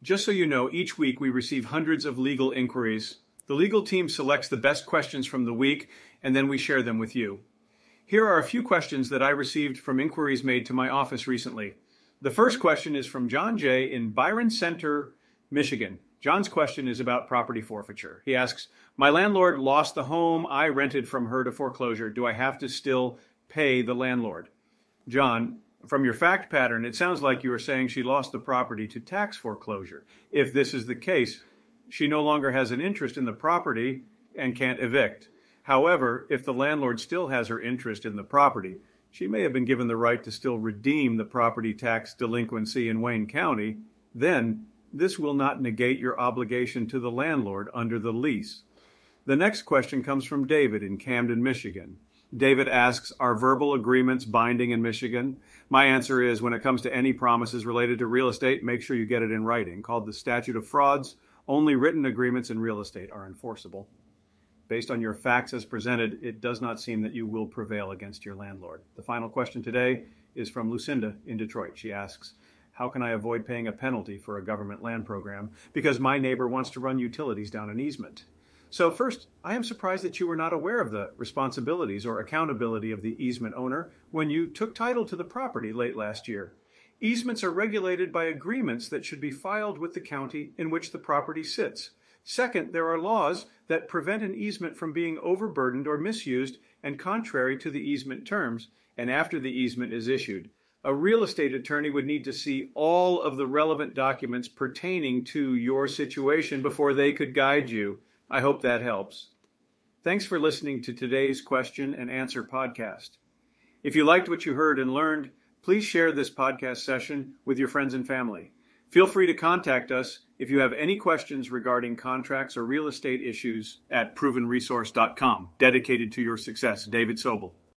Just so you know, each week we receive hundreds of legal inquiries. The legal team selects the best questions from the week, and then we share them with you. Here are a few questions that I received from inquiries made to my office recently. The first question is from John J. in Byron Center, Michigan. John's question is about property forfeiture. He asks, my landlord lost the home I rented from her to foreclosure. Do I have to still pay the landlord? John, from your fact pattern, it sounds like you are saying she lost the property to tax foreclosure. If this is the case, she no longer has an interest in the property and can't evict. However, if the landlord still has her interest in the property, she may have been given the right to still redeem the property tax delinquency in Wayne County. Then, this will not negate your obligation to the landlord under the lease. The next question comes from David in Camden, Michigan. David asks, are verbal agreements binding in Michigan? My answer is, when it comes to any promises related to real estate, make sure you get it in writing. Called the Statute of Frauds, only written agreements in real estate are enforceable. Based on your facts as presented, it does not seem that you will prevail against your landlord. The final question today is from Lucinda in Detroit. She asks, how can I avoid paying a penalty for a government land program because my neighbor wants to run utilities down an easement? So first, I am surprised that you were not aware of the responsibilities or accountability of the easement owner when you took title to the property late last year. Easements are regulated by agreements that should be filed with the county in which the property sits. Second, there are laws that prevent an easement from being overburdened or misused and contrary to the easement terms and after the easement is issued. A real estate attorney would need to see all of the relevant documents pertaining to your situation before they could guide you. I hope that helps. Thanks for listening to today's question and answer podcast. If you liked what you heard and learned, please share this podcast session with your friends and family. Feel free to contact us if you have any questions regarding contracts or real estate issues at provenresource.com. Dedicated to your success, David Sobel.